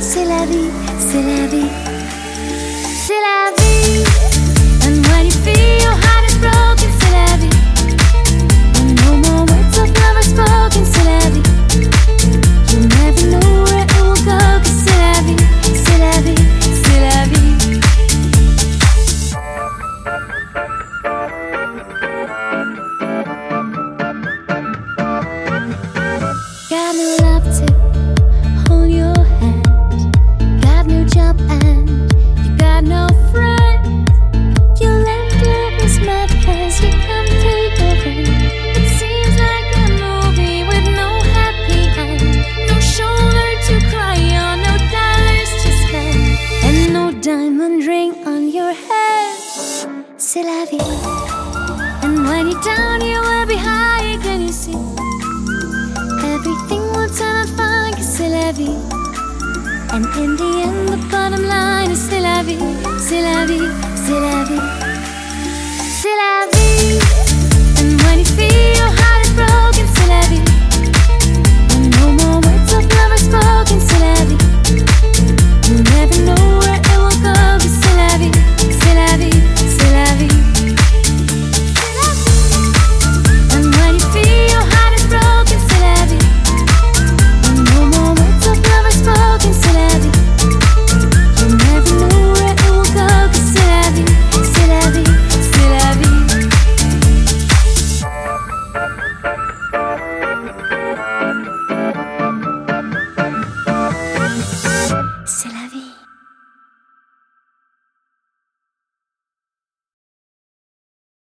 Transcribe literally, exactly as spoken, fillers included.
c'est la vie, c'est la vie, c'est la vie. And when you feel your heart is broken, c'est la vie. And no more words of love are spoken, c'est la vie. You never know where it will go, 'cause c'est la vie, c'est la vie, c'est la vie. Got no love to hold your hand, got no job and you got no friend. Your landlord is mad 'cause you can't pay your rent. It seems like a movie with no happy end. No shoulder to cry on, no dollars to spend, and no diamond ring on your head. C'est la vie. And when you're down you will be high again, you see. Everything will turn out fine, 'cause c'est la vie. And in the end the bottom line is c'est la vie, c'est la vie, c'est la vie, c'est la vie.